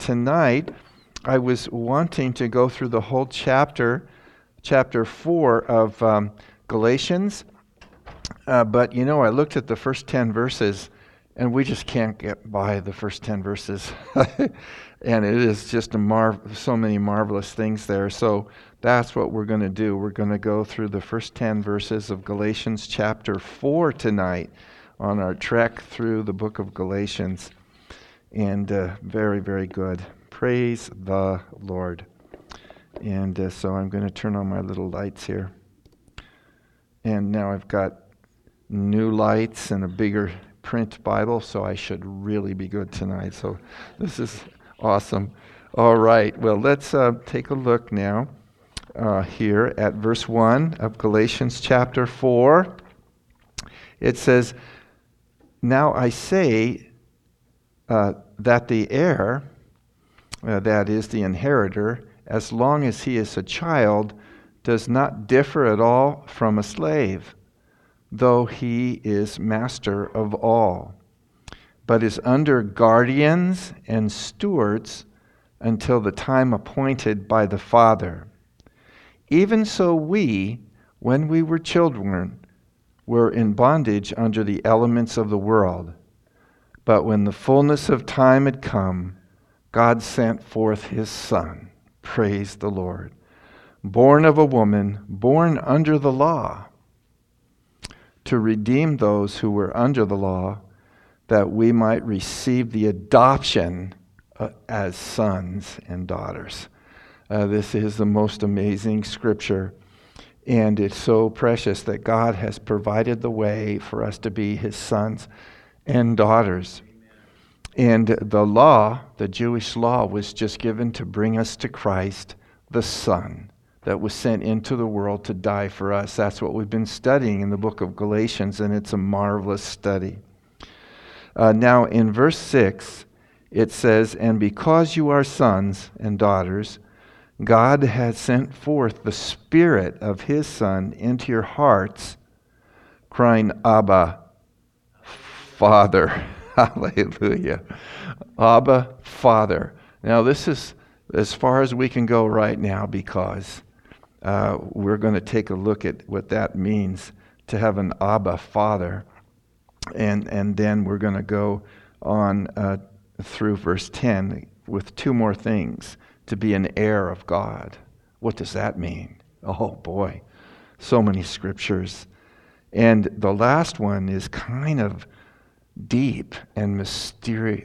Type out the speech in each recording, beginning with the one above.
tonight I was wanting to go through the whole chapter 4 of Galatians, but I looked at the first 10 verses, and we just can't get by the first 10 verses. And it is just so many marvelous things there. So that's what we're going to do. We're going to go through the first 10 verses of Galatians chapter 4 tonight on our trek through the book of Galatians. And very, very good. Praise the Lord. And so I'm going to turn on my little lights here. And now I've got new lights and a bigger print Bible, so I should really be good tonight. So this is awesome. All right, well, let's take a look now here at verse 1 of Galatians chapter 4. It says, "Now I say that the heir, that is the inheritor, as long as he is a child, does not differ at all from a slave, though he is master of all, but is under guardians and stewards until the time appointed by the Father. Even so we, when we were children, were in bondage under the elements of the world. But when the fullness of time had come, God sent forth his Son, praise the Lord, born of a woman, born under the law, to redeem those who were under the law, that we might receive the adoption as sons and daughters." This is the most amazing scripture, and it's so precious that God has provided the way for us to be his sons and daughters. And the law, the Jewish law, was just given to bring us to Christ, the Son, that was sent into the world to die for us. That's what we've been studying in the book of Galatians, and it's a marvelous study. Now, in verse 6, it says, "And because you are sons and daughters, God has sent forth the Spirit of his Son into your hearts, crying, Abba, Father." Hallelujah. Abba, Father. Now, this is as far as we can go right now, because we're going to take a look at what that means to have an Abba Father. And then we're going to go on through verse 10 with two more things. To be an heir of God. What does that mean? Oh boy, so many scriptures. And the last one is kind of deep and mysterious.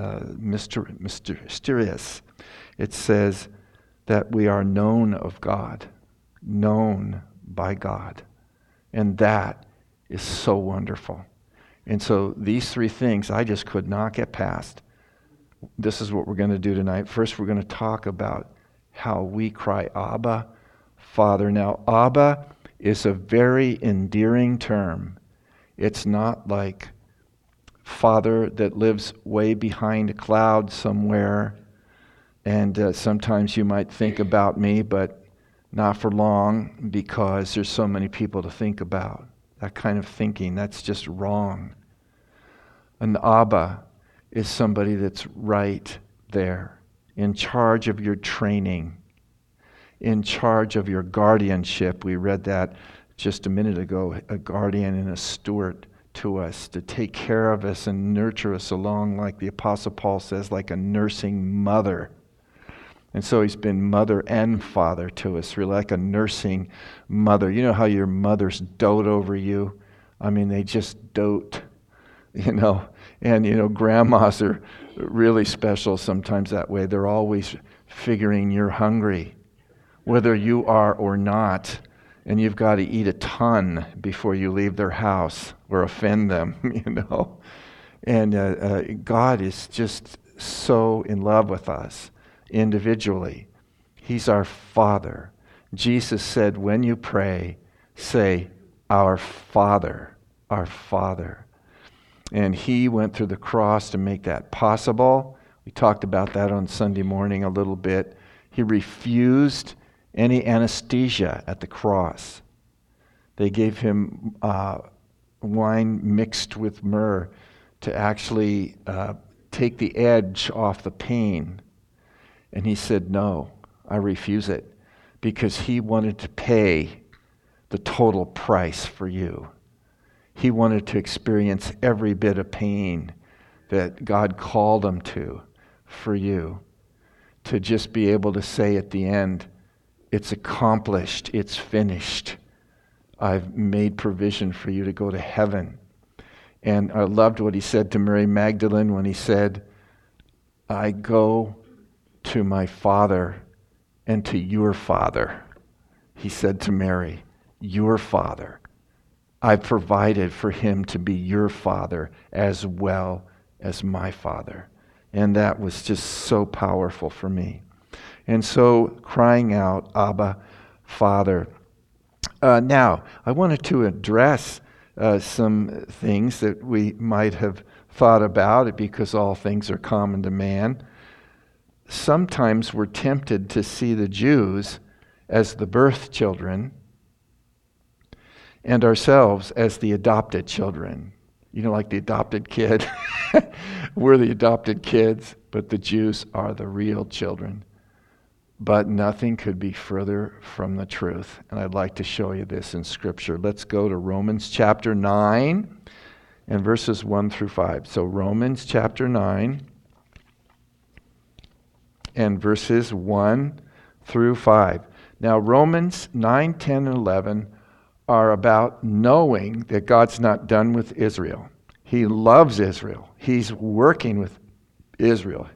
It says that we are known of God, known by God. And that is so wonderful. And so these three things I just could not get past. This is what we're going to do tonight. First, we're going to talk about how we cry, Abba, Father. Now, Abba is a very endearing term. It's not like Father that lives way behind a cloud somewhere, and sometimes you might think about me, but not for long, because there's so many people to think about. That kind of thinking, that's just wrong. An Abba is somebody that's right there, in charge of your training, in charge of your guardianship. We read that just a minute ago, a guardian and a steward to us, to take care of us and nurture us along, like the Apostle Paul says, like a nursing mother. And so he's been mother and father to us, really like a nursing mother. You know how your mothers dote over you? I mean, they just dote, And, grandmas are really special sometimes that way. They're always figuring you're hungry, whether you are or not. And you've got to eat a ton before you leave their house or offend them, And God is just so in love with us individually. He's our Father. Jesus said, when you pray, say, Our Father, our Father. And he went through the cross to make that possible. We talked about that on Sunday morning a little bit. He refused any anesthesia at the cross. They gave him wine mixed with myrrh to actually take the edge off the pain. And he said, no, I refuse it, because he wanted to pay the total price for you. He wanted to experience every bit of pain that God called him to for you. To just be able to say at the end, it's accomplished, it's finished. I've made provision for you to go to heaven. And I loved what he said to Mary Magdalene when he said, I go to my Father and to your Father. He said to Mary, your Father. I've provided for him to be your Father as well as my Father. And that was just so powerful for me. And so crying out, Abba, Father. Now, I wanted to address some things that we might have thought about, because all things are common to man. Sometimes we're tempted to see the Jews as the birth children and ourselves as the adopted children. You know, like the adopted kid. We're the adopted kids, but the Jews are the real children. But nothing could be further from the truth. And I'd like to show you this in Scripture. Let's go to Romans chapter 9 and verses 1 through 5. So Romans chapter 9 and verses 1 through 5. Now Romans 9, 10, and 11 are about knowing that God's not done with Israel. He loves Israel. He's working with Israel.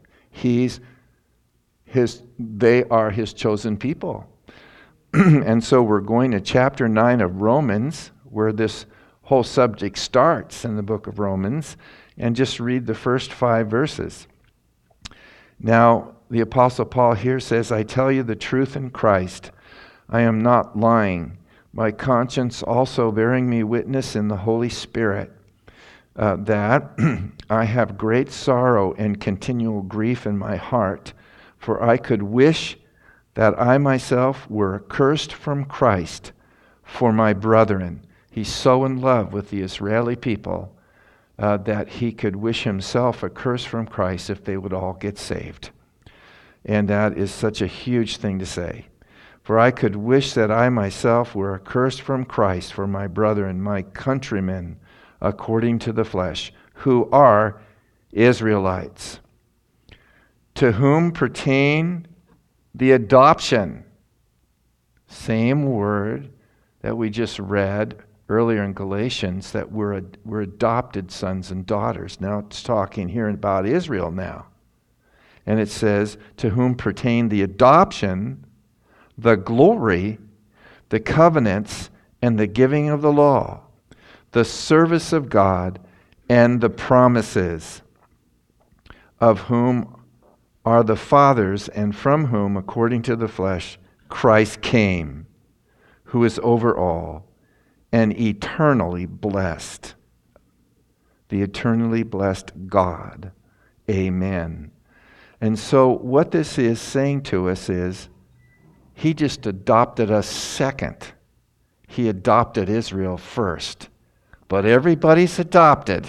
They are his chosen people. And so we're going to chapter 9 of Romans, where this whole subject starts in the book of Romans, and just read the first 5 verses. Now, the Apostle Paul here says, I tell you the truth in Christ. I am not lying. My conscience also bearing me witness in the Holy Spirit, that I have great sorrow and continual grief in my heart, for I could wish that I myself were accursed from Christ for my brethren. He's so in love with the Israeli people that he could wish himself accursed from Christ if they would all get saved. And that is such a huge thing to say. For I could wish that I myself were accursed from Christ for my brethren, my countrymen, according to the flesh, who are Israelites, to whom pertain the adoption. Same word that we just read earlier in Galatians, that we're adopted sons and daughters. Now it's talking here about Israel now. And it says, to whom pertain the adoption, the glory, the covenants, and the giving of the law, the service of God, and the promises, of whom are the fathers, and from whom, according to the flesh, Christ came, who is over all, and eternally blessed. The eternally blessed God. Amen. And so what this is saying to us is, he just adopted us second. He adopted Israel first. But everybody's adopted.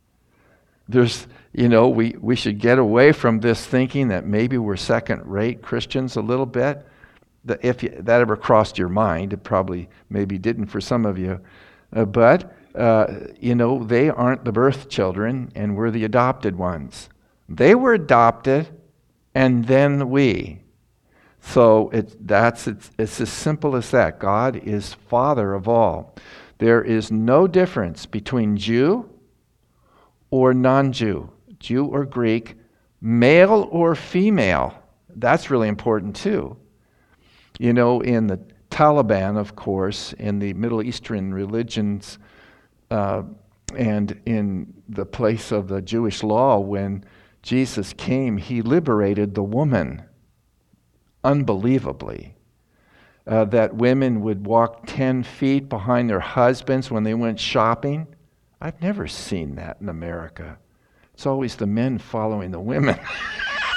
We should get away from this thinking that maybe we're second-rate Christians a little bit. If that ever crossed your mind, it probably maybe didn't for some of you. But they aren't the birth children, and we're the adopted ones. They were adopted, and then we. So it's as simple as that. God is Father of all. There is no difference between Jew or non-Jew, Jew or Greek, male or female. That's really important too. In the Taliban, of course, in the Middle Eastern religions, and in the place of the Jewish law, when Jesus came, he liberated the woman, unbelievably. That women would walk 10 feet behind their husbands when they went shopping. I've never seen that in America. It's always the men following the women.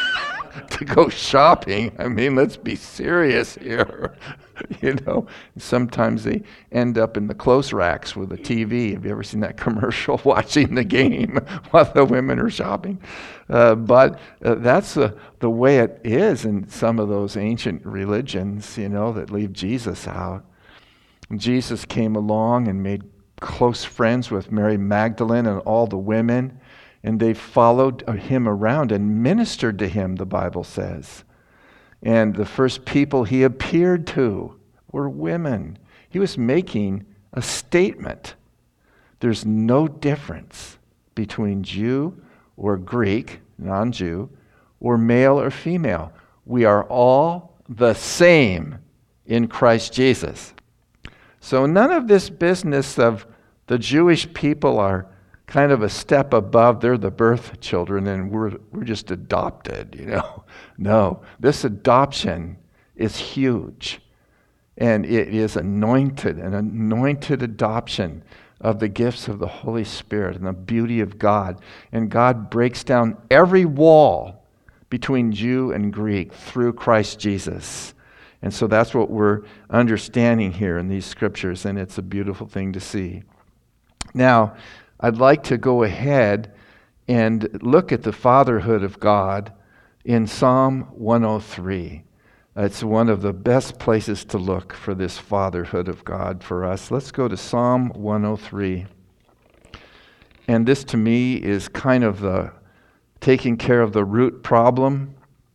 to go shopping. I mean, let's be serious here. Sometimes they end up in the clothes racks with a TV. Have you ever seen that commercial watching the game while the women are shopping? But that's the way it is in some of those ancient religions, that leave Jesus out. And Jesus came along and made close friends with Mary Magdalene and all the women, and they followed him around and ministered to him, the Bible says. And the first people he appeared to were women. He was making a statement. There's no difference between Jew or Greek, non-Jew, or male or female. We are all the same in Christ Jesus. So none of this business of the Jewish people are kind of a step above. They're the birth children and we're just adopted, No, this adoption is huge. And it is an anointed adoption of the gifts of the Holy Spirit and the beauty of God. And God breaks down every wall between Jew and Greek through Christ Jesus. And so that's what we're understanding here in these scriptures, and it's a beautiful thing to see. Now, I'd like to go ahead and look at the fatherhood of God in Psalm 103. It's one of the best places to look for this fatherhood of God for us. Let's go to Psalm 103. And this to me is kind of the taking care of the root problem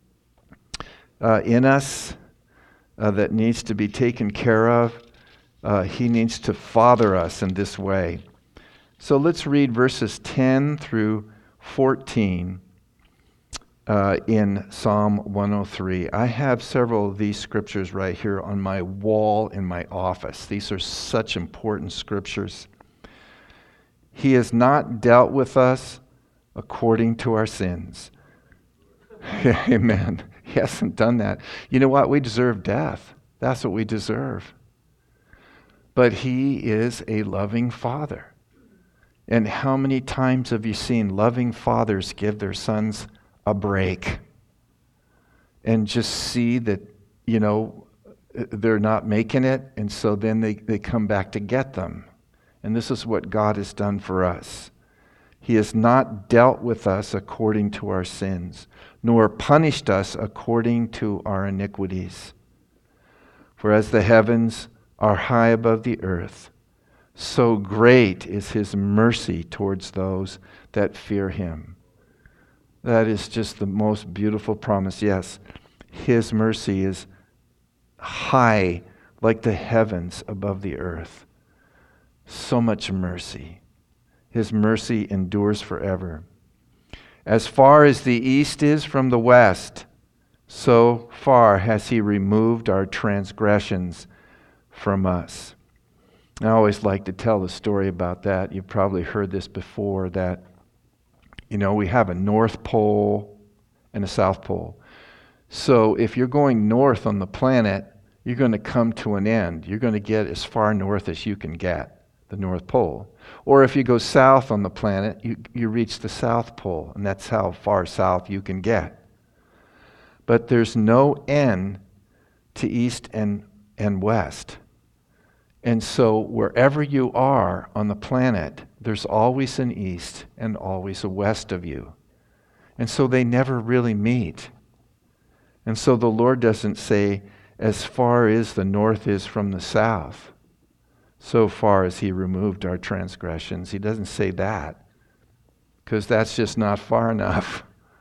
in us that needs to be taken care of. He needs to father us in this way. So let's read verses 10 through 14 in Psalm 103. I have several of these scriptures right here on my wall in my office. These are such important scriptures. He has not dealt with us according to our sins. Amen. He hasn't done that. You know what? We deserve death. That's what we deserve. But he is a loving father. And how many times have you seen loving fathers give their sons a break and just see that, they're not making it, and so then they come back to get them. And this is what God has done for us. He has not dealt with us according to our sins, nor punished us according to our iniquities. For as the heavens are high above the earth, so great is his mercy towards those that fear him. That is just the most beautiful promise. Yes, his mercy is high like the heavens above the earth. So much mercy. His mercy endures forever. As far as the east is from the west, so far has he removed our transgressions from us. I always like to tell the story about that. You've probably heard this before, that, we have a North Pole and a South Pole. So if you're going north on the planet, you're going to come to an end. You're going to get as far north as you can get, the North Pole. Or if you go south on the planet, you reach the South Pole, and that's how far south you can get. But there's no end to east and west. And so wherever you are on the planet, there's always an east and always a west of you. And so they never really meet. And so the Lord doesn't say, as far as the north is from the south, so far as he removed our transgressions. He doesn't say that, because that's just not far enough.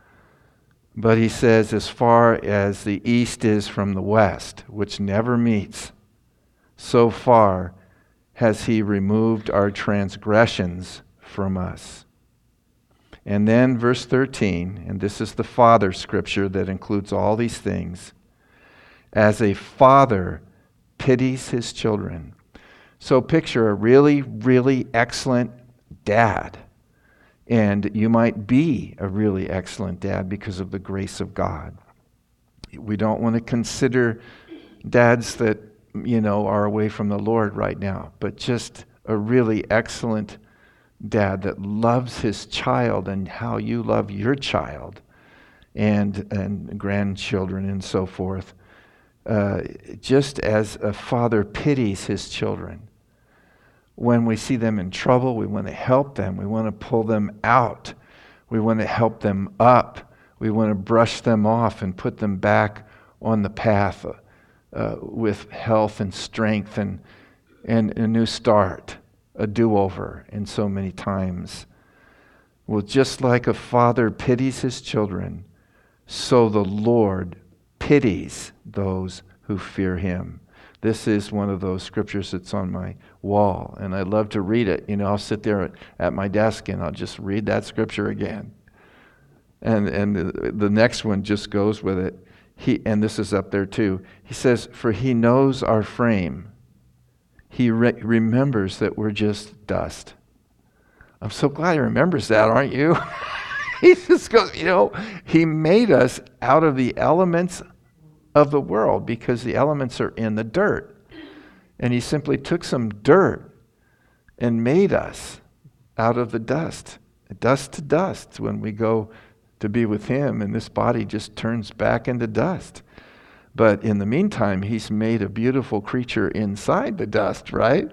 But he says, as far as the east is from the west, which never meets, so far has he removed our transgressions from us. And then verse 13, and this is the Father scripture that includes all these things. As a father pities his children. So picture a really, really excellent dad. And you might be a really excellent dad because of the grace of God. We don't want to consider dads that, are away from the Lord right now, but just a really excellent dad that loves his child and how you love your child. and grandchildren and so forth. Just as a father pities his children. When we see them in trouble, we want to help them. We want to pull them out. We want to help them up. We want to brush them off and put them back on the path with health and strength and a new start, a do-over in so many times. Well, just like a father pities his children, so the Lord pities those who fear him. This is one of those scriptures that's on my wall, and I love to read it. I'll sit there at my desk and I'll just read that scripture again. And the next one just goes with it. And this is up there too. He says, for he knows our frame. He remembers that we're just dust. I'm so glad he remembers that, aren't you? He just goes, he made us out of the elements of the world because the elements are in the dirt. And he simply took some dirt and made us out of the dust to dust. When we go to be with him, and this body just turns back into dust. But in the meantime, he's made a beautiful creature inside the dust, right?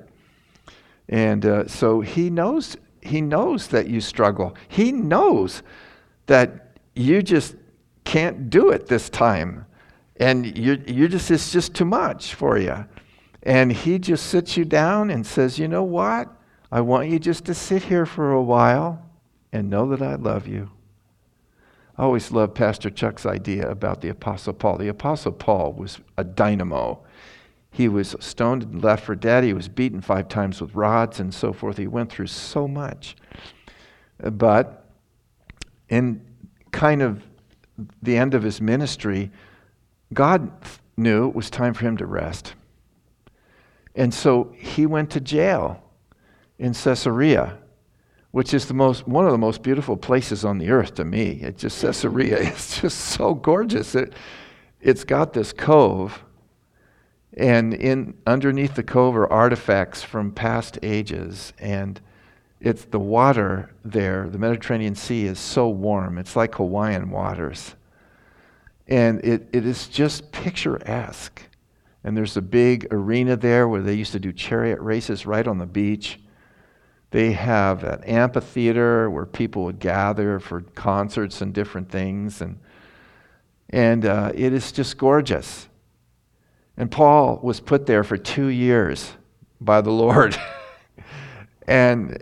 And so he knows that you struggle. He knows that you just can't do it this time. And it's just too much for you. And he just sits you down and says, you know what? I want you just to sit here for a while and know that I love you. I always loved Pastor Chuck's idea about the Apostle Paul. The Apostle Paul was a dynamo. He was stoned and left for dead. He was beaten 5 times with rods and so forth. He went through so much. But in kind of the end of his ministry, God knew it was time for him to rest. And so he went to jail in Caesarea, which is one of the most beautiful places on the earth to me. It's just Caesarea. It's just so gorgeous. It's got this cove, and underneath the cove are artifacts from past ages, and it's the water there. The Mediterranean Sea is so warm. It's like Hawaiian waters. And it is just picturesque. And there's a big arena there where they used to do chariot races right on the beach. They have an amphitheater where people would gather for concerts and different things. And it is just gorgeous. And Paul was put there for 2 years by the Lord. And,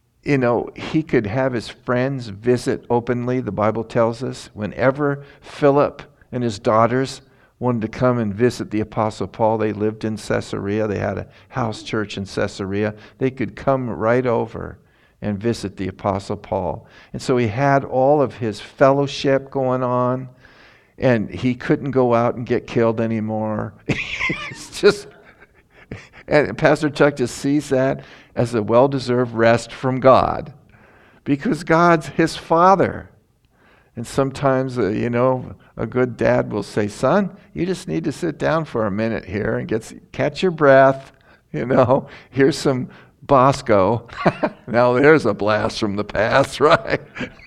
he could have his friends visit openly, the Bible tells us. Whenever Philip and his daughters wanted to come and visit the Apostle Paul, they lived in Caesarea. They had a house church in Caesarea. They could come right over and visit the Apostle Paul. And so he had all of his fellowship going on, and he couldn't go out and get killed anymore. It's just, and Pastor Chuck just sees that as a well-deserved rest from God, because God's his Father. And sometimes, a good dad will say, son, you just need to sit down for a minute here and catch your breath. Here's some Bosco. Now there's a blast from the past, right?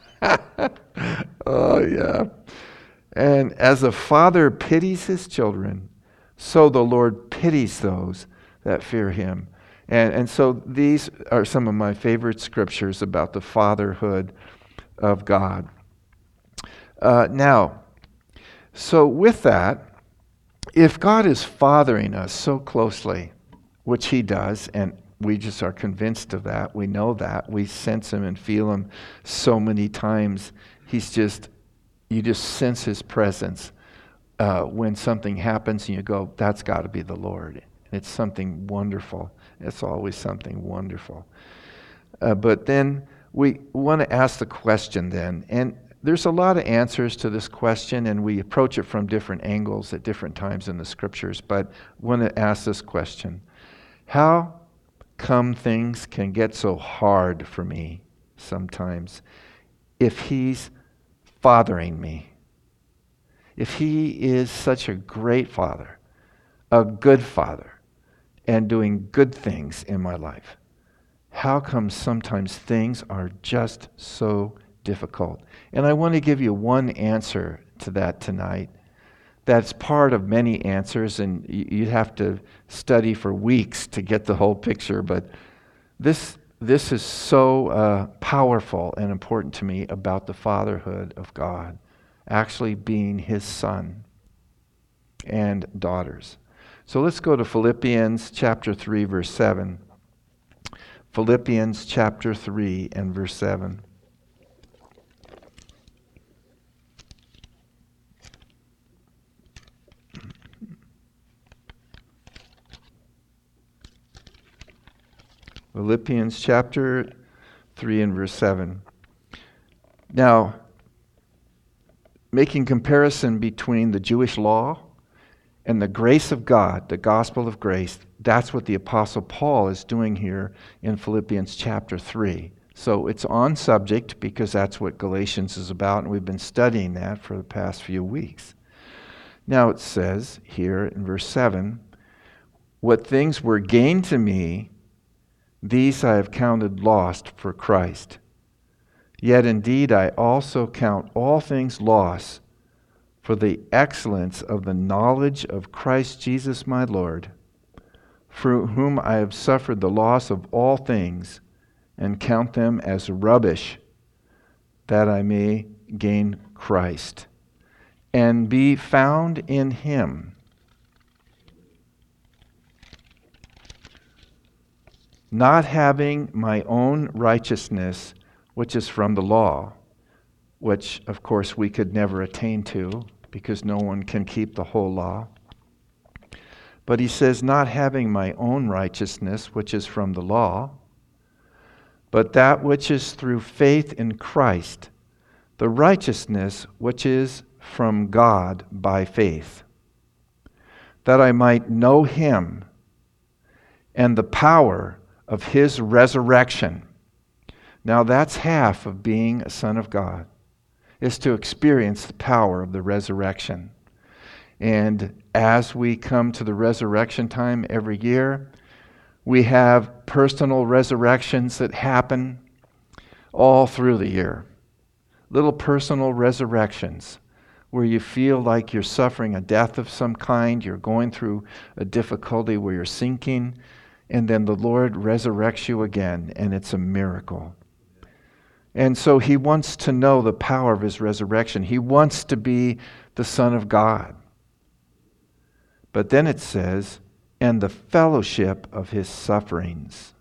Oh, yeah. And as a father pities his children, so the Lord pities those that fear him. And so these are some of my favorite scriptures about the fatherhood of God. Now, so with that, if God is fathering us so closely, which he does, and we just are convinced of that, we know that, we sense him and feel him so many times, you just sense his presence when something happens and you go, that's got to be the Lord. It's something wonderful. It's always something wonderful. But then we want to ask the question then, and there's a lot of answers to this question, and we approach it from different angles at different times in the scriptures, but I want to ask this question. How come things can get so hard for me sometimes if he's fathering me? If he is such a great father, a good father, and doing good things in my life, how come sometimes things are just so difficult? And I want to give you one answer to that tonight. That's part of many answers, and you'd have to study for weeks to get the whole picture. But this is so powerful and important to me about the fatherhood of God, actually being his son and daughters. So let's go to Philippians chapter 3, verse 7. Philippians chapter 3 and verse 7. Philippians chapter 3 and verse 7. Now, making comparison between the Jewish law and the grace of God, the gospel of grace, that's what the Apostle Paul is doing here in Philippians chapter 3. So it's on subject because that's what Galatians is about, and we've been studying that for the past few weeks. Now it says here in verse 7, what things were gained to me, these I have counted lost for Christ. Yet indeed I also count all things lost for the excellence of the knowledge of Christ Jesus my Lord, for whom I have suffered the loss of all things, and count them as rubbish, that I may gain Christ, and be found in him, not having my own righteousness, which is from the law, which, of course, we could never attain to, because no one can keep the whole law. But he says, not having my own righteousness, which is from the law, but that which is through faith in Christ, the righteousness which is from God by faith, that I might know him and the power of his resurrection. Now that's half of being a son of God, is to experience the power of the resurrection. And as we come to the resurrection time every year, we have personal resurrections that happen all through the year. Little personal resurrections where you feel like you're suffering a death of some kind, you're going through a difficulty where you're sinking, and then the Lord resurrects you again, and it's a miracle. And so he wants to know the power of his resurrection. He wants to be the Son of God. But then it says, and the fellowship of his sufferings,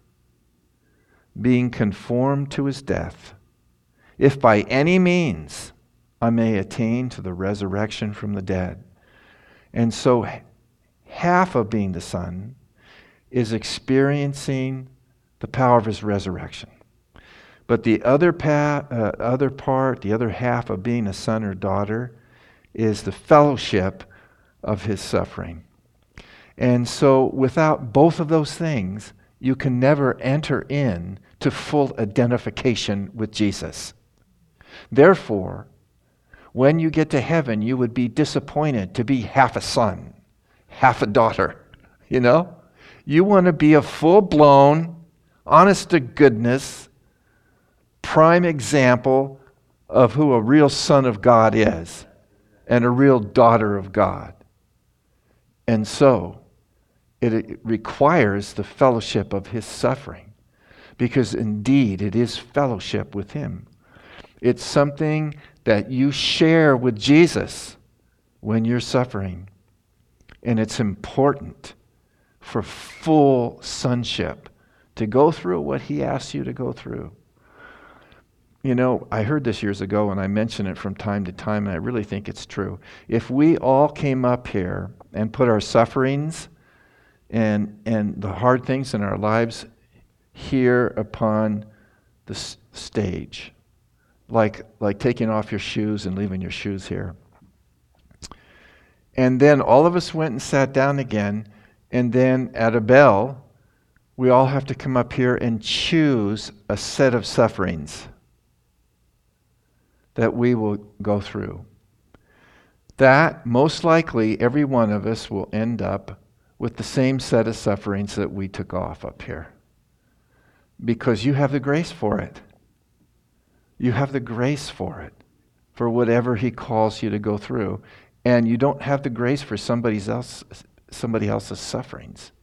being conformed to his death, if by any means I may attain to the resurrection from the dead. And so half of being the Son is experiencing the power of his resurrection. But the other part, the other half of being a son or daughter, is the fellowship of his suffering. And so without both of those things, you can never enter in to full identification with Jesus. Therefore, when you get to heaven, you would be disappointed to be half a son, half a daughter, you know? You want to be a full-blown, honest-to-goodness, prime example of who a real son of God is and a real daughter of God. And so, it requires the fellowship of his suffering, because indeed it is fellowship with him. It's something that you share with Jesus when you're suffering. And it's important for full sonship to go through what he asks you to go through. You know, I heard this years ago, and I mention it from time to time, and I really think it's true. If we all came up here and put our sufferings and the hard things in our lives here upon the stage, like taking off your shoes and leaving your shoes here, and then all of us went and sat down again, and then at a bell, we all have to come up here and choose a set of sufferings that we will go through. That, most likely, every one of us will end up with the same set of sufferings that we took off up here. Because you have the grace for it. You have the grace for it. for whatever He calls you to go through. And you don't have the grace for somebody else's sufferings.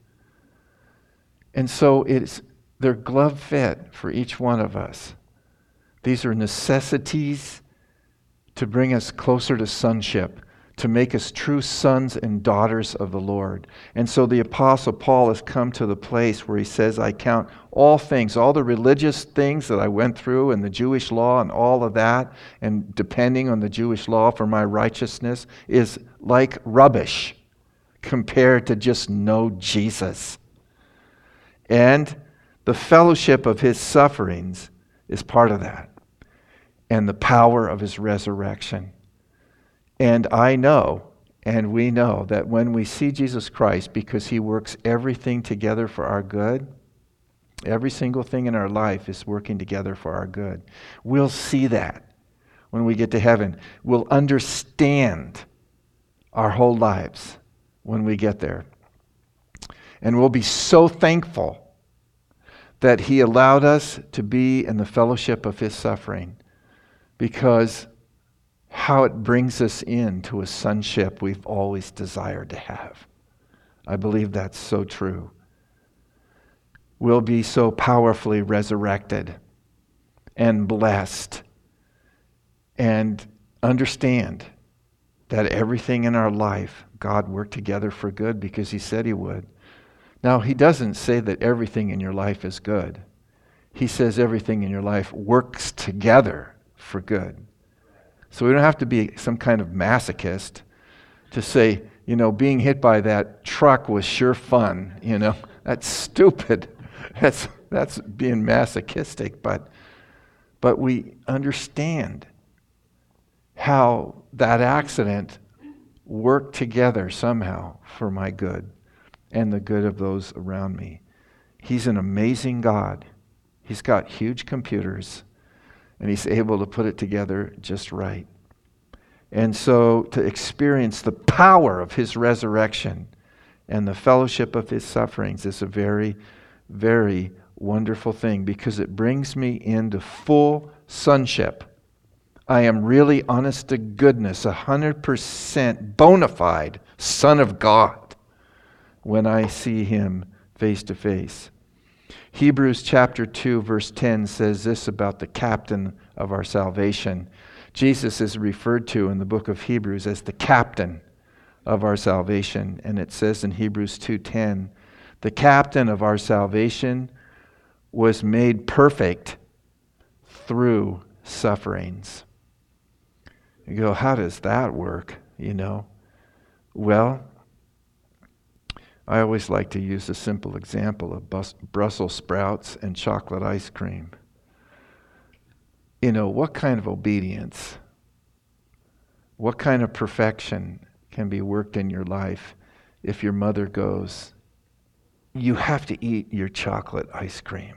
And so they're glove fit for each one of us. These are necessities to bring us closer to sonship, to make us true sons and daughters of the Lord. And so the Apostle Paul has come to the place where he says, I count all things, all the religious things that I went through and the Jewish law and all of that, and depending on the Jewish law for my righteousness, is like rubbish compared to just know Jesus. And the fellowship of His sufferings is part of that, and the power of His resurrection. And I know, and we know, that when we see Jesus Christ, because He works everything together for our good, every single thing in our life is working together for our good. We'll see that when we get to heaven. We'll understand our whole lives when we get there. And we'll be so thankful that He allowed us to be in the fellowship of His suffering, because how it brings us into a sonship we've always desired to have. I believe that's so true. We'll be so powerfully resurrected and blessed and understand that everything in our life, God worked together for good because He said He would. Now, He doesn't say that everything in your life is good. He says everything in your life works together for good. So we don't have to be some kind of masochist to say, being hit by that truck was sure fun. That's stupid. That's being masochistic. But we understand how that accident worked together somehow for my good and the good of those around me. He's an amazing God. He's got huge computers, and He's able to put it together just right. And so to experience the power of His resurrection and the fellowship of His sufferings is a very, very wonderful thing, because it brings me into full sonship. I am really, honest to goodness, 100% bona fide Son of God when I see Him face to face. Hebrews chapter 2 verse 10 says this about the captain of our salvation. Jesus is referred to in the book of Hebrews as the captain of our salvation. And it says in Hebrews 2:10, the captain of our salvation was made perfect through sufferings. You go, how does that work? Well, I always like to use a simple example of Brussels sprouts and chocolate ice cream. What kind of obedience, what kind of perfection can be worked in your life if your mother goes, you have to eat your chocolate ice cream?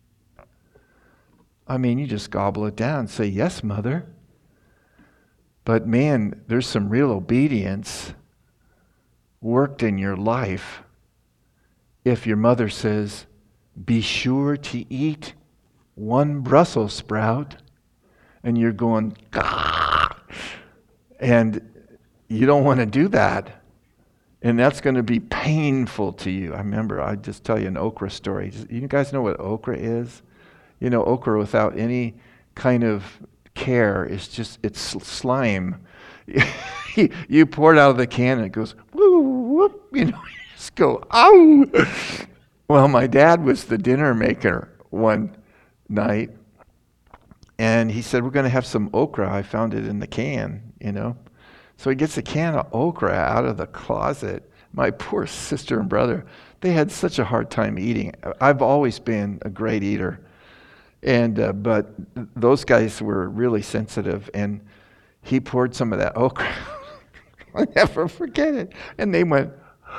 You just gobble it down and say, yes, Mother. But man, there's some real obedience worked in your life if your mother says, be sure to eat one Brussels sprout, and you're going, gah! And you don't want to do that. And that's going to be painful to you. I remember, I just tell you an okra story. You guys know what okra is? Okra without any kind of care is it's slime. You pour it out of the can and it goes, woo, whoop, you just go, ow. Well, my dad was the dinner maker one night, and he said, we're going to have some okra. I found it in the can, So he gets a can of okra out of the closet. My poor sister and brother, they had such a hard time eating. I've always been a great eater, and but those guys were really sensitive, and he poured some of that okra. I'll never forget it. And they went,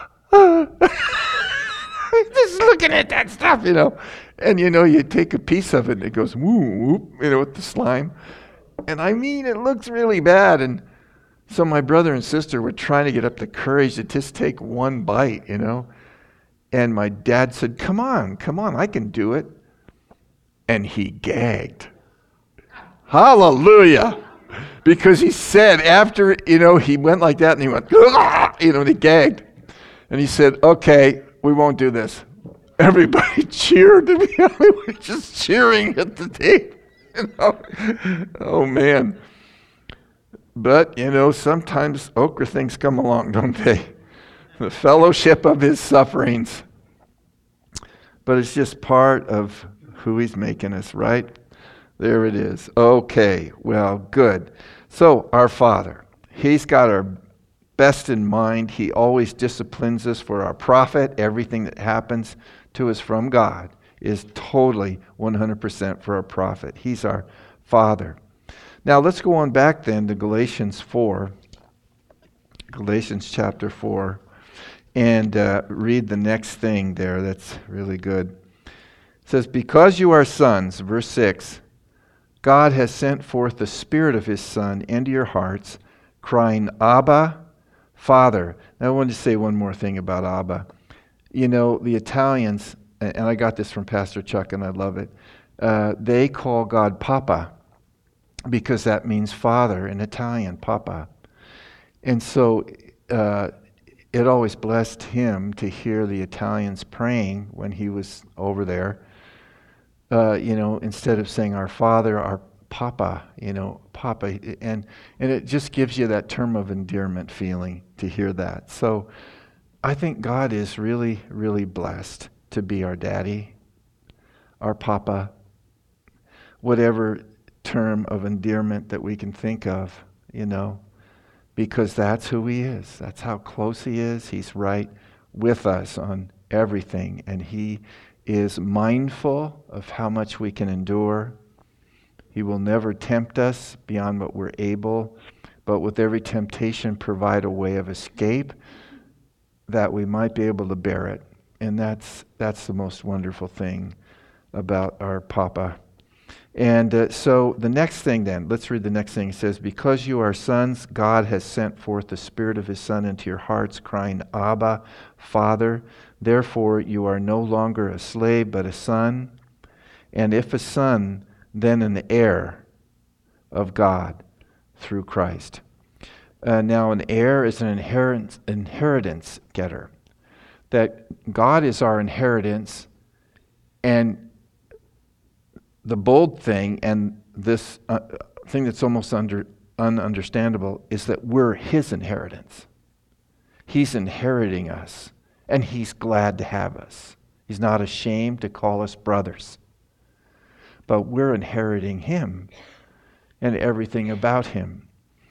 just looking at that stuff, And you take a piece of it and it goes, whoop, with the slime. And it looks really bad. And so my brother and sister were trying to get up the courage to just take one bite, And my dad said, come on, I can do it. And he gagged. Hallelujah. Because he said after, he went like that and he went, and he gagged. And he said, okay, we won't do this. Everybody cheered. We were just cheering at the tape. Oh, man. But, sometimes okra things come along, don't they? The fellowship of his sufferings. But it's just part of who he's making us, right? There it is. Okay, well, good. So, our Father, he's got our best in mind. He always disciplines us for our profit. Everything that happens to us from God is totally 100% for our profit. He's our Father. Now, let's go on back then to Galatians 4. Galatians chapter 4. And read the next thing there. That's really good. It says, because you are sons, verse 6, God has sent forth the Spirit of His Son into your hearts, crying, Abba, Father. Now, I wanted to say one more thing about Abba. The Italians, and I got this from Pastor Chuck, and I love it, they call God Papa, because that means father in Italian, Papa. And so it always blessed him to hear the Italians praying when he was over there. Instead of saying our Father, our Papa, Papa. And it just gives you that term of endearment feeling to hear that. So I think God is really, really blessed to be our daddy, our Papa, whatever term of endearment that we can think of, because that's who he is. That's how close he is. He's right with us on everything. And he is mindful of how much we can endure. He will never tempt us beyond what we're able, but with every temptation provide a way of escape that we might be able to bear it. And that's the most wonderful thing about our Papa. And so the next thing then, let's read the next thing. It says, because you are sons, God has sent forth the Spirit of His Son into your hearts, crying, Abba, Father. Therefore you are no longer a slave, but a son. And if a son, then an heir of God through Christ. Now an heir is an inheritance getter. That God is our inheritance, and the bold thing, and this thing that's almost ununderstandable, is that we're His inheritance. He's inheriting us, and He's glad to have us. He's not ashamed to call us brothers. But we're inheriting Him and everything about Him.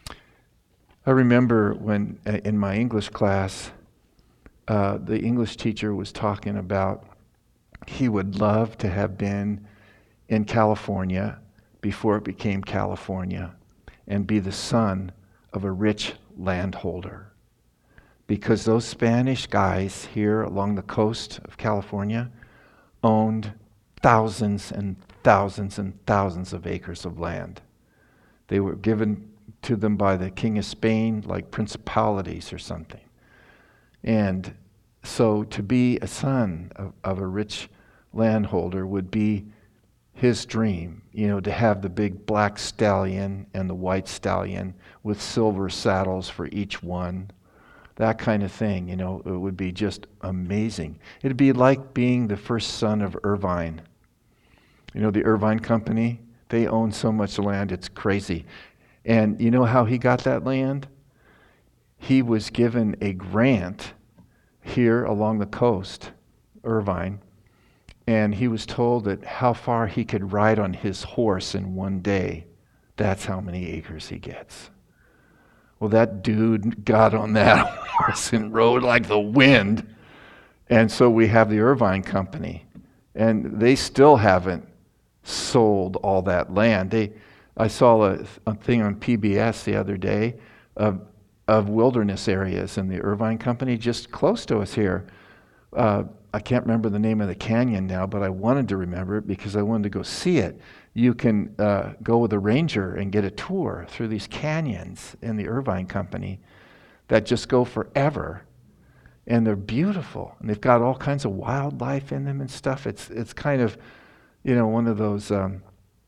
I remember when in my English class, the English teacher was talking about he would love to have been in California before it became California and be the son of a rich landholder. Because those Spanish guys here along the coast of California owned thousands and thousands and thousands of acres of land. They were given to them by the King of Spain like principalities or something. And so to be a son of a rich landholder would be his dream, to have the big black stallion and the white stallion with silver saddles for each one. That kind of thing, it would be just amazing. It'd be like being the first son of Irvine. The Irvine Company, they own so much land, it's crazy. And you know how he got that land? He was given a grant here along the coast, Irvine, and he was told that how far he could ride on his horse in one day. That's how many acres he gets. Well, that dude got on that horse and rode like the wind. And so we have the Irvine Company. And they still haven't sold all that land. I saw a thing on PBS the other day of wilderness areas in the Irvine Company just close to us here. I can't remember the name of the canyon now, but I wanted to remember it because I wanted to go see it. You can go with a ranger and get a tour through these canyons in the Irvine Company that just go forever. And they're beautiful. And they've got all kinds of wildlife in them and stuff. It's kind of, one of those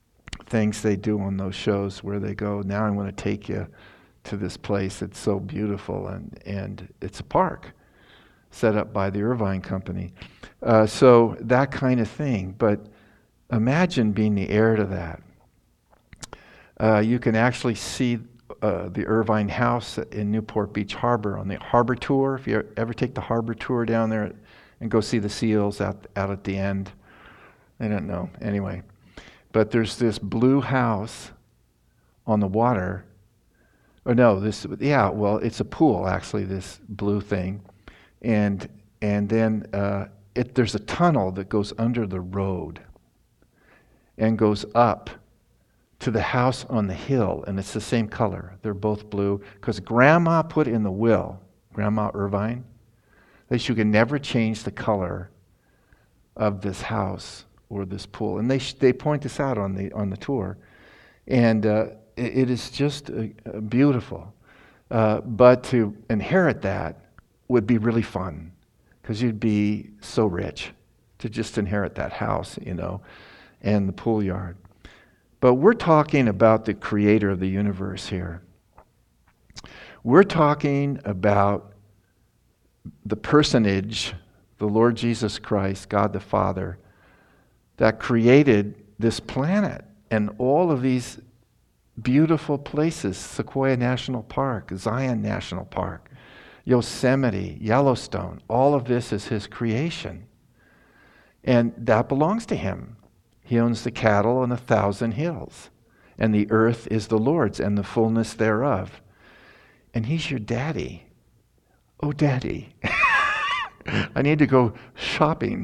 things they do on those shows where they go, now I want to take you to this place. It's so beautiful, and it's a park set up by the Irvine Company. So that kind of thing. But imagine being the heir to that. You can actually see the Irvine House in Newport Beach Harbor on the harbor tour. If you ever take the harbor tour down there and go see the seals out at the end. I don't know. Anyway. But there's this blue house on the water. Or no, it's a pool actually, this blue thing. And then there's a tunnel that goes under the road and goes up to the house on the hill, and it's the same color. They're both blue because Grandma put in the will, Grandma Irvine, that you can never change the color of this house or this pool. And they point this out on the tour, and it is just beautiful. But to inherit that would be really fun, because you'd be so rich to just inherit that house, and the pool yard. But we're talking about the creator of the universe here. We're talking about the personage, the Lord Jesus Christ, God the Father, that created this planet and all of these beautiful places, Sequoia National Park, Zion National Park, Yosemite, Yellowstone. All of this is his creation. And that belongs to him. He owns the cattle on 1,000 hills. And the earth is the Lord's and the fullness thereof. And he's your daddy. Oh, daddy. I need to go shopping.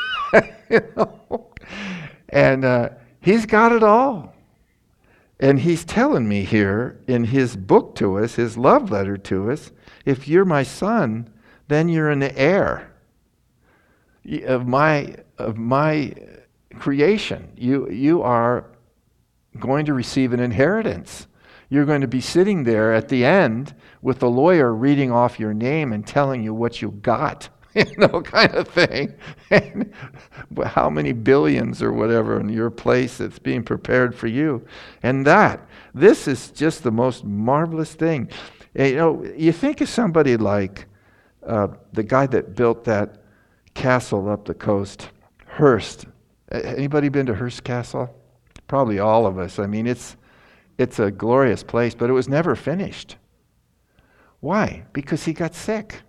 And he's got it all. And he's telling me here in his book to us, his love letter to us, if you're my son, then you're an heir of my creation. You are going to receive an inheritance. You're going to be sitting there at the end with the lawyer reading off your name and telling you what you got, kind of thing. And how many billions or whatever in your place that's being prepared for you. And this is just the most marvelous thing. You think of somebody like the guy that built that castle up the coast, Hearst. Anybody been to Hearst Castle? Probably all of us. I mean, it's a glorious place, but it was never finished. Why? Because he got sick.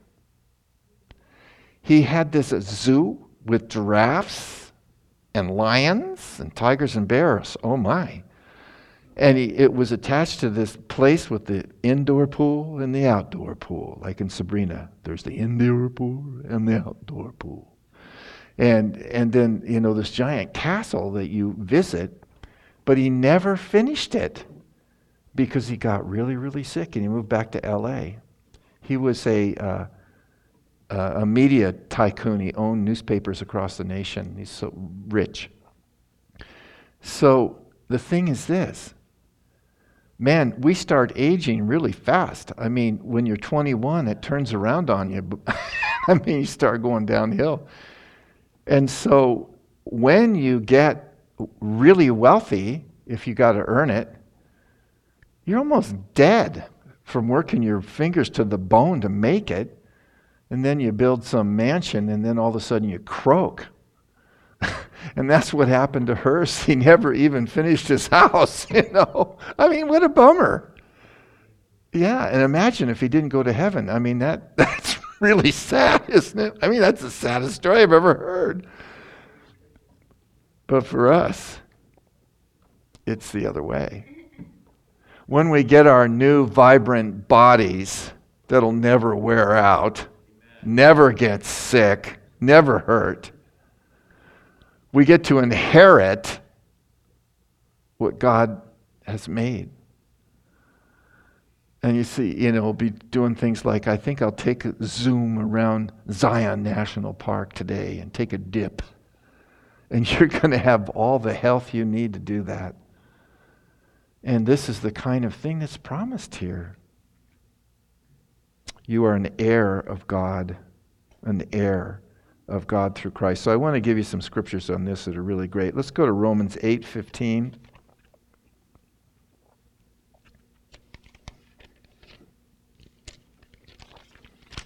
He had this zoo with giraffes and lions and tigers and bears. Oh my. And it was attached to this place with the indoor pool and the outdoor pool. Like in Sabrina, there's the indoor pool and the outdoor pool. And then, this giant castle that you visit, but he never finished it because he got really, really sick and he moved back to L.A. He was a media tycoon. He owned newspapers across the nation. He's so rich. So the thing is this. Man, we start aging really fast. I mean, when you're 21, it turns around on you. You start going downhill. And so when you get really wealthy, if you got to earn it, you're almost dead from working your fingers to the bone to make it. And then you build some mansion, and then all of a sudden you croak. And that's what happened to Hearst. He never even finished his house, what a bummer. Yeah, and imagine if he didn't go to heaven. That's really sad, isn't it? That's the saddest story I've ever heard. But for us, it's the other way. When we get our new vibrant bodies that'll never wear out, never get sick, never hurt, we get to inherit what God has made. And you see, we'll be doing things like, I think I'll take a zoom around Zion National Park today and take a dip. And you're going to have all the health you need to do that. And this is the kind of thing that's promised here. You are an heir of God, an heir of God through Christ. So I want to give you some scriptures on this that are really great. Let's go to Romans 8:15.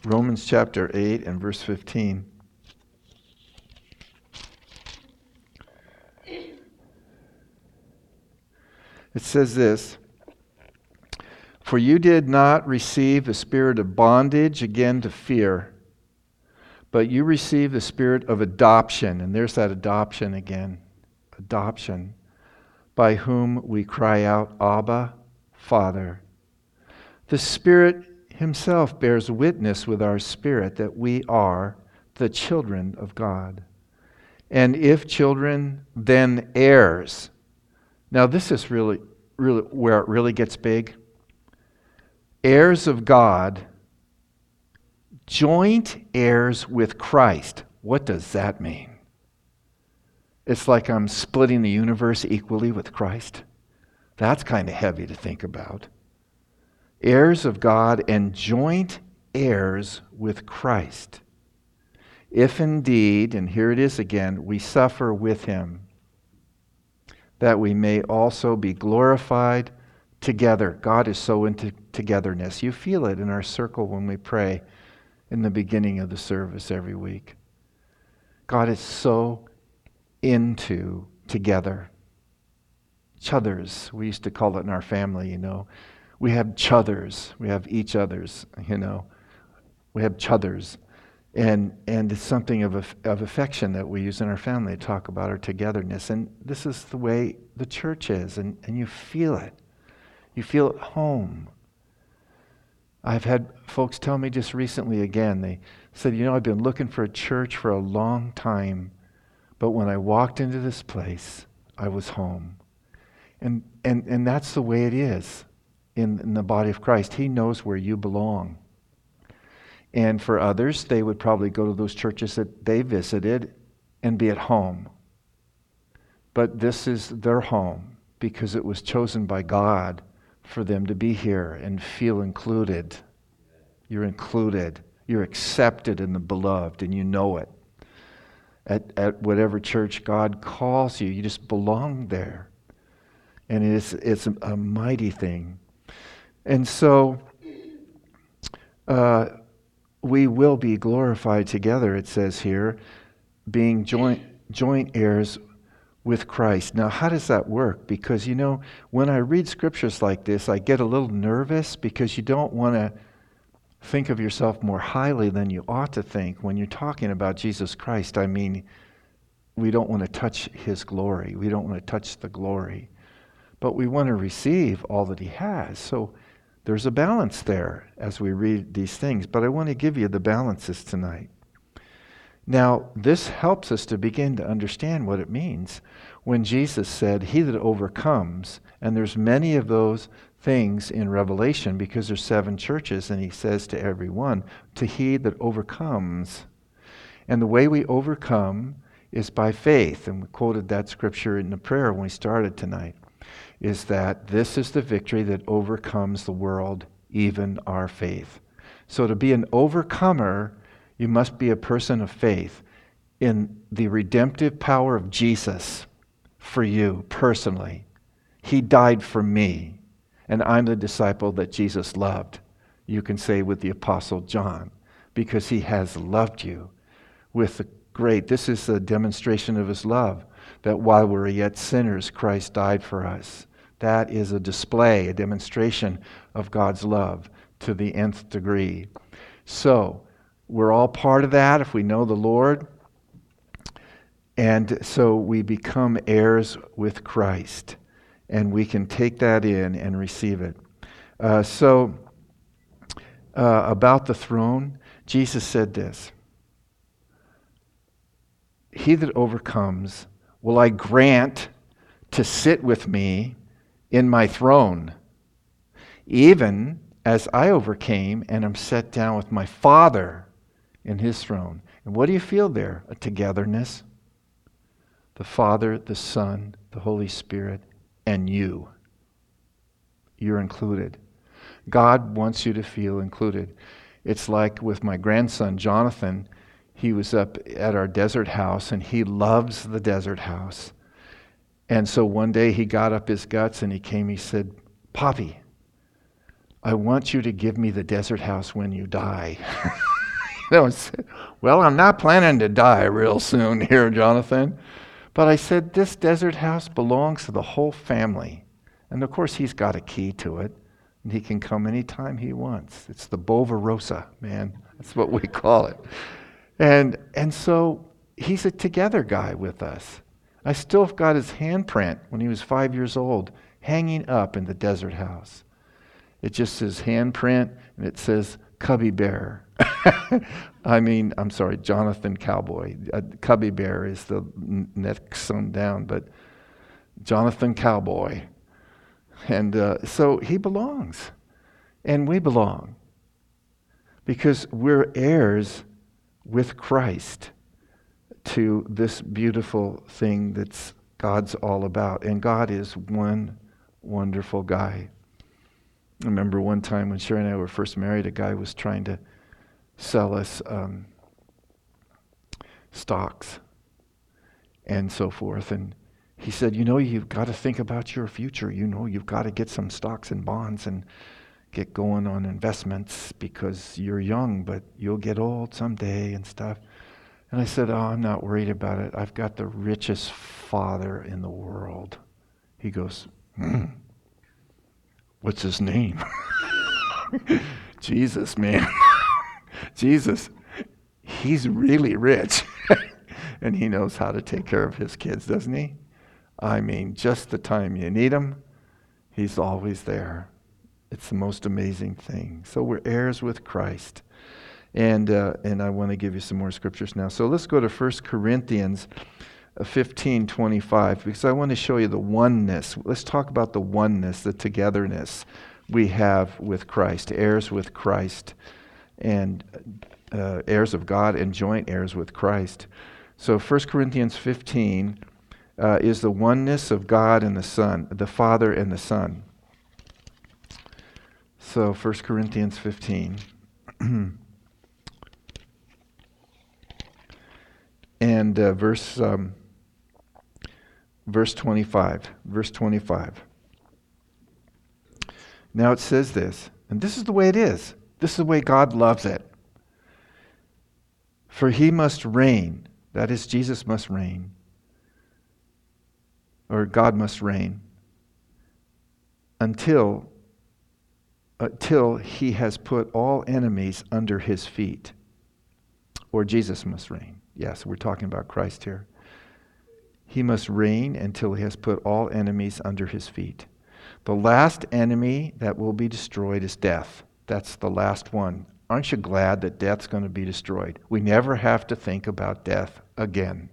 Romans chapter 8 and verse 15. It says this, "For you did not receive the spirit of bondage again to fear, but you received the spirit of adoption." And there's that adoption again. Adoption. "By whom we cry out, Abba, Father." The Spirit Himself bears witness with our spirit that we are the children of God. And if children, then heirs. Now this is really where it really gets big. Heirs of God, joint heirs with Christ. What does that mean? It's like I'm splitting the universe equally with Christ. That's kind of heavy to think about. Heirs of God and joint heirs with Christ. If indeed, and here it is again, we suffer with Him, that we may also be glorified together. God is so into togetherness. You feel it in our circle when we pray in the beginning of the service every week. God is so into together. Chuthers, we used to call it in our family, We have chuthers. We have each other's, We have chuthers. And it's something of affection that we use in our family to talk about our togetherness. And this is the way the church is, and you feel it. You feel at home. I've had folks tell me just recently again, they said, I've been looking for a church for a long time, but when I walked into this place, I was home. And that's the way it is in the body of Christ. He knows where you belong. And for others, they would probably go to those churches that they visited and be at home. But this is their home because it was chosen by God for them to be here and feel included. You're included. You're accepted in the beloved, and you know it. At whatever church God calls you, you just belong there. And it's a mighty thing. And so we will be glorified together, it says here, being joint heirs with Christ. Now, how does that work? Because, when I read scriptures like this, I get a little nervous because you don't want to think of yourself more highly than you ought to think. When you're talking about Jesus Christ, I mean, we don't want to touch His glory. We don't want to touch the glory. But we want to receive all that He has. So there's a balance there as we read these things. But I want to give you the balances tonight. Now, this helps us to begin to understand what it means when Jesus said, "He that overcomes," and there's many of those things in Revelation because there's 7 churches, and He says to every one, "To he that overcomes." And the way we overcome is by faith. And we quoted that scripture in the prayer when we started tonight, is that this is the victory that overcomes the world, even our faith. So to be an overcomer, you must be a person of faith in the redemptive power of Jesus for you personally. He died for me, and I'm the disciple that Jesus loved. You can say with the Apostle John, because He has loved you with the great. This is a demonstration of His love, that while we're yet sinners, Christ died for us. That is a display, a demonstration of God's love to the nth degree. So, we're all part of that if we know the Lord. And so we become heirs with Christ. And we can take that in and receive it. About the throne, Jesus said this: "He that overcomes will I grant to sit with me in my throne, even as I overcame and am set down with my Father in His throne." And what do you feel there? A togetherness. The Father, the Son, the Holy Spirit, and you. You're included. God wants you to feel included. It's like with my grandson, Jonathan. He was up at our desert house, and he loves the desert house. And so one day he got up his guts and he came, he said, "Poppy, I want you to give me the desert house when you die." I said, well, I'm not planning to die real soon here, Jonathan. But I said, this desert house belongs to the whole family. And of course, he's got a key to it. And he can come anytime he wants. It's the Bova Rosa, man. That's what we call it. And so he's a together guy with us. I still have got his handprint when he was 5 years old hanging up in the desert house. It just says handprint, and it says Cubby Bear. I'm sorry, Jonathan Cowboy. Cubby Bear is the next one down, but Jonathan Cowboy. And so he belongs, and we belong, because we're heirs with Christ to this beautiful thing that's God's all about. And God is one wonderful guy. I remember one time when Sherry and I were first married, a guy was trying to sell us stocks and so forth. And he said, you've got to think about your future. You've got to get some stocks and bonds and get going on investments because you're young, but you'll get old someday and stuff. And I said, I'm not worried about it. I've got the richest father in the world. He goes, what's his name? Jesus, man. Jesus. He's really rich. And he knows how to take care of his kids, doesn't he? Just the time you need him, he's always there. It's the most amazing thing. So we're heirs with Christ. And I want to give you some more scriptures now. So let's go to 1 Corinthians 15:25, because I want to show you the oneness. Let's talk about the oneness, the togetherness we have with Christ, heirs with Christ, and heirs of God and joint heirs with Christ. So 1 Corinthians 15 is the oneness of God and the Son, the Father and the Son. So 1 Corinthians 15. And verse 25. Verse 25. Now it says this, and this is the way it is. This is the way God loves it. For he must reign, that is, Jesus must reign, or God must reign, until he has put all enemies under his feet. Or Jesus must reign. Yes, we're talking about Christ here. He must reign until he has put all enemies under his feet. The last enemy that will be destroyed is death. That's the last one. Aren't you glad that death's going to be destroyed? We never have to think about death again.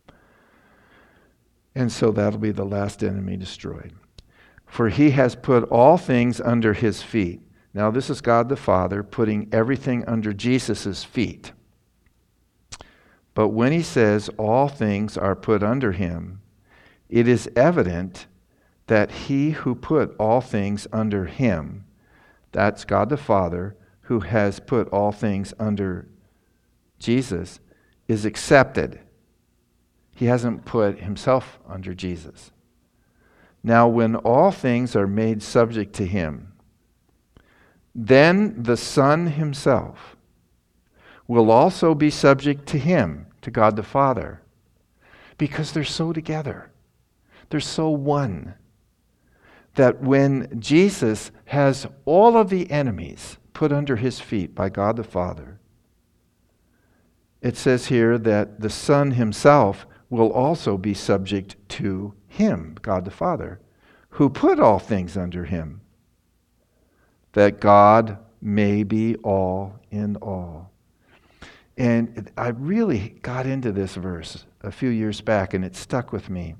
And so that'll be the last enemy destroyed. For he has put all things under his feet. Now this is God the Father putting everything under Jesus' feet. But when he says all things are put under him, it is evident that he who put all things under him, that's God the Father, who has put all things under Jesus, is accepted. He hasn't put himself under Jesus. Now, when all things are made subject to him, then the Son himself will also be subject to him, to God the Father, because they're so together. They're so one that when Jesus has all of the enemies put under his feet by God the Father, it says here that the Son himself will also be subject to him, God the Father, who put all things under him, that God may be all in all. And I really got into this verse a few years back, and it stuck with me,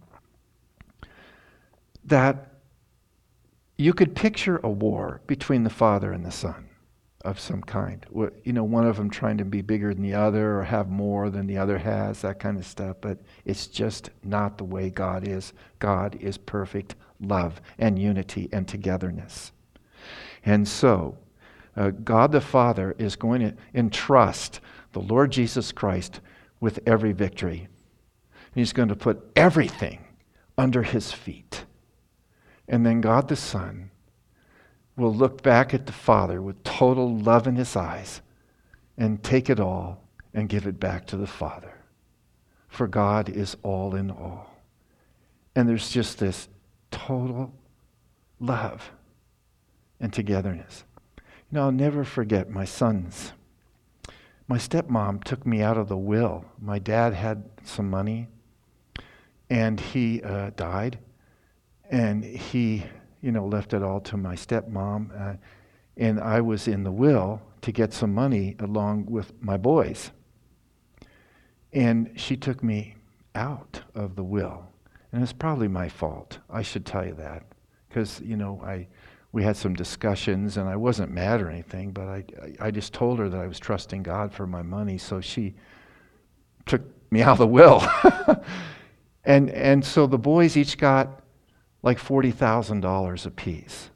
that you could picture a war between the Father and the Son of some kind. One of them trying to be bigger than the other or have more than the other has, that kind of stuff. But it's just not the way God is. God is perfect love and unity and togetherness. And so, God the Father is going to entrust the Lord Jesus Christ with every victory. And he's going to put everything under his feet. And then God the Son will look back at the Father with total love in his eyes and take it all and give it back to the Father. For God is all in all. And there's just this total love and togetherness. I'll never forget my sons. My stepmom took me out of the will. My dad had some money, and he died, and he, left it all to my stepmom, and I was in the will to get some money along with my boys. And she took me out of the will, and it's probably my fault. I should tell you that, because we had some discussions, and I wasn't mad or anything, but I just told her that I was trusting God for my money, so she took me out of the will. and so the boys each got like $40,000 apiece.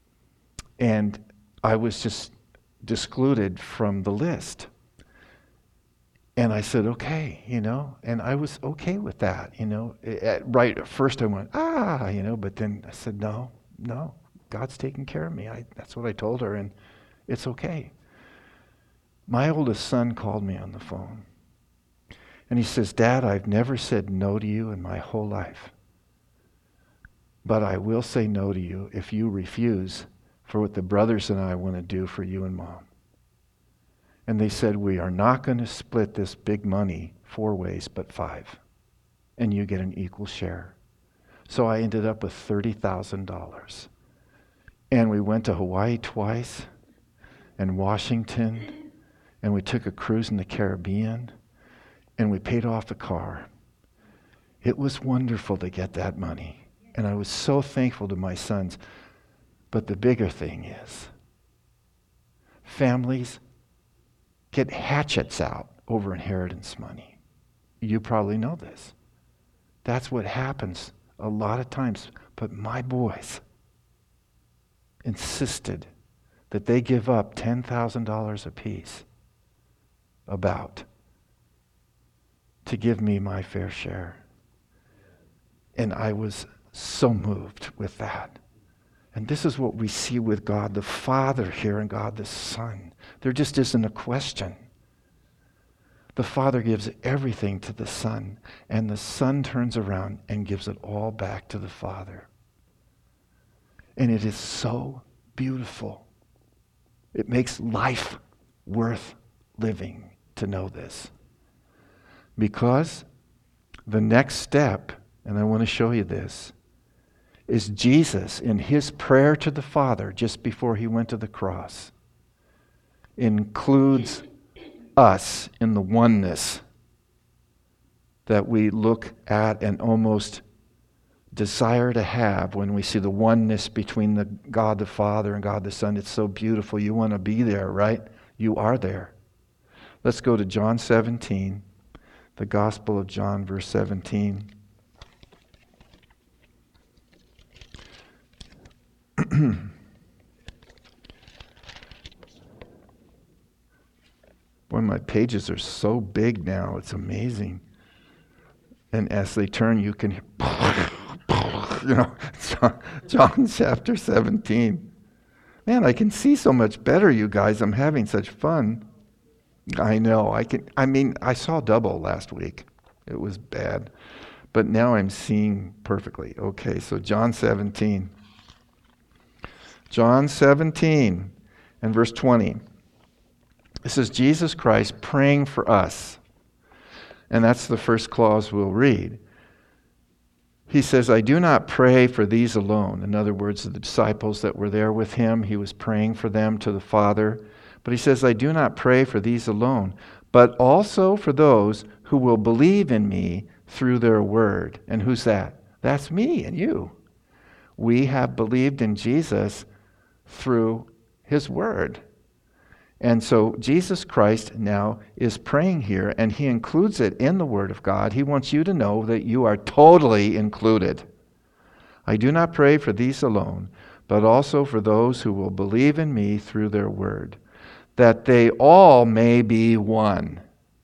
And I was just excluded from the list. And I said, okay, and I was okay with that, Right at first I went, but then I said, no, God's taking care of me. That's what I told her, and it's okay. My oldest son called me on the phone, and he says, Dad, I've never said no to you in my whole life, but I will say no to you if you refuse for what the brothers and I want to do for you and Mom. And they said, we are not going to split this big money 4 ways, but 5, and you get an equal share. So I ended up with $30,000. And we went to Hawaii twice, and Washington, and we took a cruise in the Caribbean, and we paid off the car. It was wonderful to get that money, and I was so thankful to my sons. But the bigger thing is, families get hatchets out over inheritance money. You probably know this. That's what happens a lot of times. But my boys insisted that they give up $10,000 apiece to give me my fair share. And I was so moved with that. And this is what we see with God the Father here and God the Son. There just isn't a question. The Father gives everything to the Son, and the Son turns around and gives it all back to the Father. And it is so beautiful. It makes life worth living to know this. Because the next step, and I want to show you this, is Jesus in his prayer to the Father just before he went to the cross includes us in the oneness that we look at and almost desire to have when we see the oneness between the God the Father and God the Son. It's so beautiful. You want to be there, right? You are there. Let's go to John 17, the Gospel of John, verse 17. Boy, my pages are so big now. It's amazing. And as they turn, you can John chapter 17. Man, I can see so much better, you guys. I'm having such fun. I know. I saw double last week. It was bad. But now I'm seeing perfectly. Okay, so John 17. John 17 and verse 20. This is Jesus Christ praying for us. And that's the first clause we'll read. He says, I do not pray for these alone. In other words, the disciples that were there with him, he was praying for them to the Father. But he says, I do not pray for these alone, but also for those who will believe in me through their word. And who's that? That's me and you. We have believed in Jesus through his word. And so Jesus Christ now is praying here, and he includes it in the Word of God. He wants you to know that you are totally included. I do not pray for these alone, but also for those who will believe in me through their word, that they all may be one.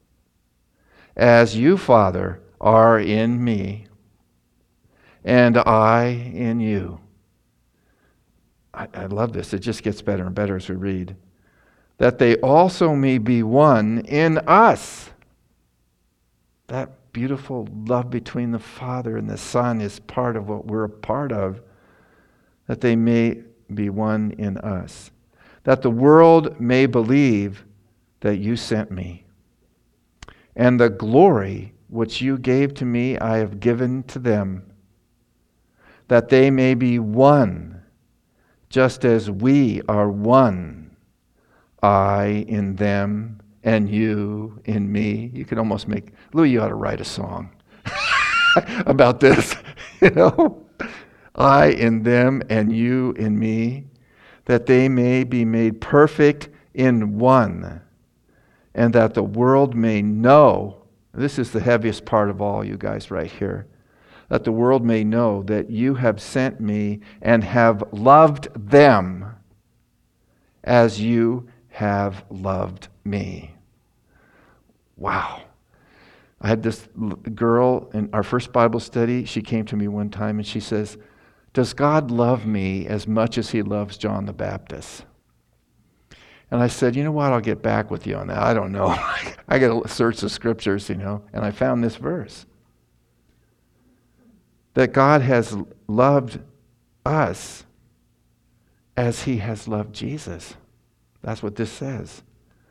As you, Father, are in me, and I in you. I love this. It just gets better and better as we read. that they also may be one in us. That beautiful love between the Father and the Son is part of what we're a part of, that they may be one in us, that the world may believe that you sent me. And the glory which you gave to me I have given to them, that they may be one, just as we are one, I in them and you in me. You could almost make, Louis, you ought to write a song about this, I in them and you in me, that they may be made perfect in one, and that the world may know, this is the heaviest part of all, you guys, right here, that the world may know that you have sent me and have loved them as you have loved me. Wow. I had this girl in our first Bible study. She came to me one time and she says, does God love me as much as he loves John the Baptist? And I said, you know what, I'll get back with you on that. I don't know. I got to search the scriptures, and I found this verse. That God has loved us as he has loved Jesus. That's what this says.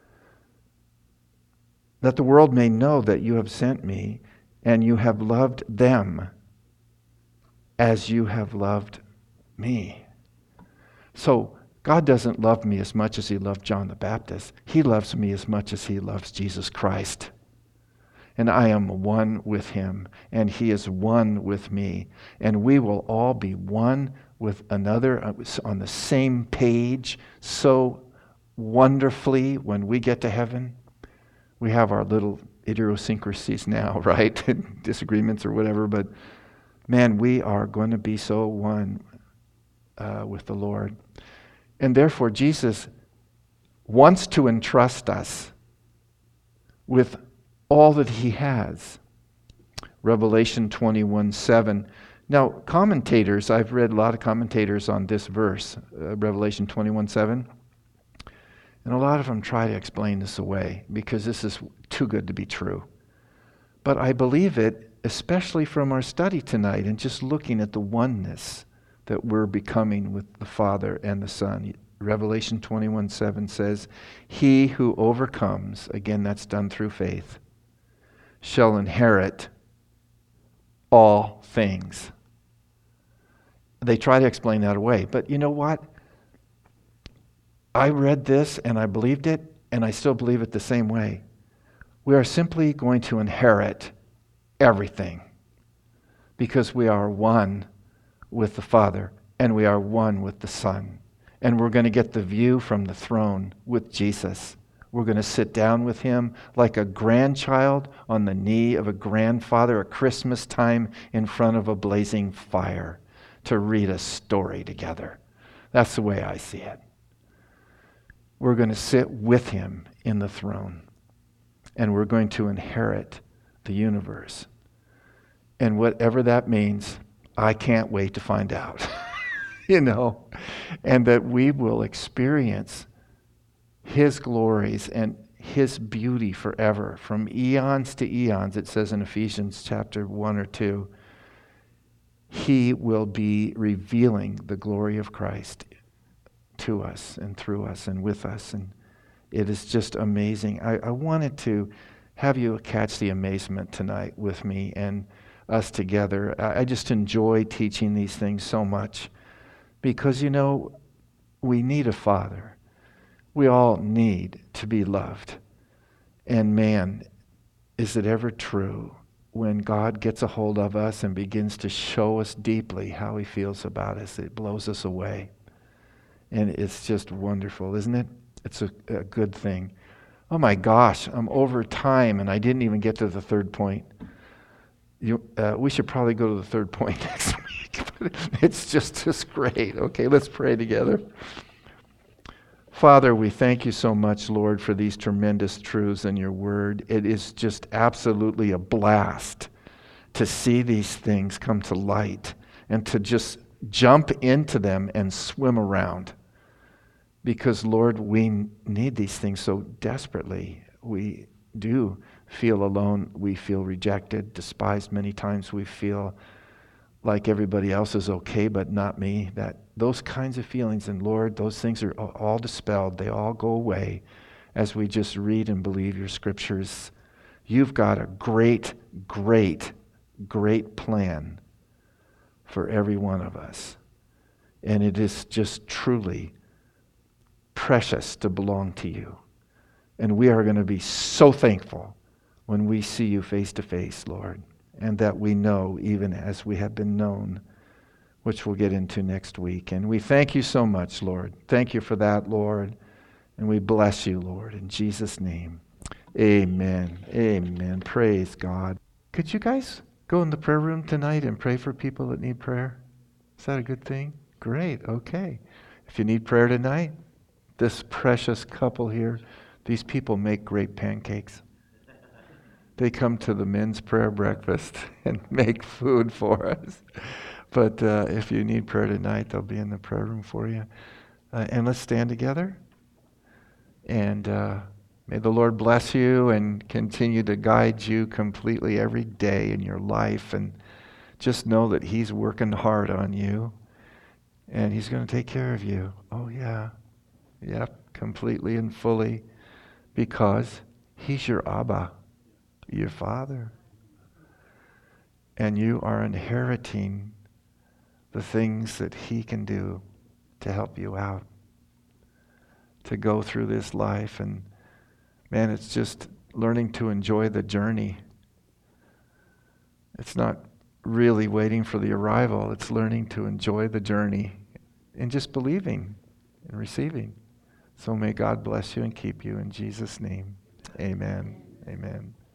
That the world may know that you have sent me and you have loved them as you have loved me. So God doesn't love me as much as he loved John the Baptist. He loves me as much as he loves Jesus Christ. And I am one with him, and he is one with me. And we will all be one with another on the same page so wonderfully when we get to heaven. We have our little idiosyncrasies now, right? Disagreements or whatever, but man, we are going to be so one with the Lord. And therefore, Jesus wants to entrust us with all that he has. Revelation 21:7. Now, commentators, I've read a lot of commentators on this verse, Revelation 21:7, and a lot of them try to explain this away because this is too good to be true. But I believe it, especially from our study tonight and just looking at the oneness that we're becoming with the Father and the Son. Revelation 21:7 says, he who overcomes, again that's done through faith, shall inherit all things. They try to explain that away, but you know what? I read this and I believed it, and I still believe it the same way. We are simply going to inherit everything because we are one with the Father and we are one with the Son. And we're going to get the view from the throne with Jesus. We're going to sit down with him like a grandchild on the knee of a grandfather at Christmas time in front of a blazing fire to read a story together. That's the way I see it. We're going to sit with him in the throne, and we're going to inherit the universe. And whatever that means, I can't wait to find out. And that we will experience his glories and his beauty forever, from eons to eons. It says in Ephesians chapter 1 or 2, he will be revealing the glory of Christ to us and through us and with us. And it is just amazing. I wanted to have you catch the amazement tonight with me and us together. I just enjoy teaching these things so much because, we need a Father. We all need to be loved. And man, is it ever true when God gets a hold of us and begins to show us deeply how he feels about us, it blows us away. And it's just wonderful, isn't it? It's a good thing. Oh my gosh, I'm over time and I didn't even get to the third point. We should probably go to the third point next week. It's just great. Okay, let's pray together. Father, we thank you so much, Lord, for these tremendous truths in your word. It is just absolutely a blast to see these things come to light and to just jump into them and swim around. Because, Lord, we need these things so desperately. We do feel alone. We feel rejected, despised. Many times we feel like everybody else is okay, but not me. Those kinds of feelings, and Lord, those things are all dispelled. They all go away as we just read and believe your scriptures. You've got a great, great, great plan for every one of us. And it is just truly precious to belong to you. And we are going to be so thankful when we see you face to face, Lord, and that we know even as we have been known, which we'll get into next week. And we thank you so much, Lord. Thank you for that, Lord. And we bless you, Lord, in Jesus' name. Amen. Amen. Praise God. Could you guys go in the prayer room tonight and pray for people that need prayer? Is that a good thing? Great. Okay. If you need prayer tonight, this precious couple here, these people make great pancakes. They come to the men's prayer breakfast and make food for us. But if you need prayer tonight, they'll be in the prayer room for you. And let's stand together. And may the Lord bless you and continue to guide you completely every day in your life. And just know that He's working hard on you. And He's going to take care of you. Oh, yeah. Yep, completely and fully. Because He's your Abba, your Father. And you are inheriting the things that He can do to help you out, to go through this life. And man, it's just learning to enjoy the journey. It's not really waiting for the arrival. It's learning to enjoy the journey and just believing and receiving. So may God bless you and keep you in Jesus' name. Amen. Amen.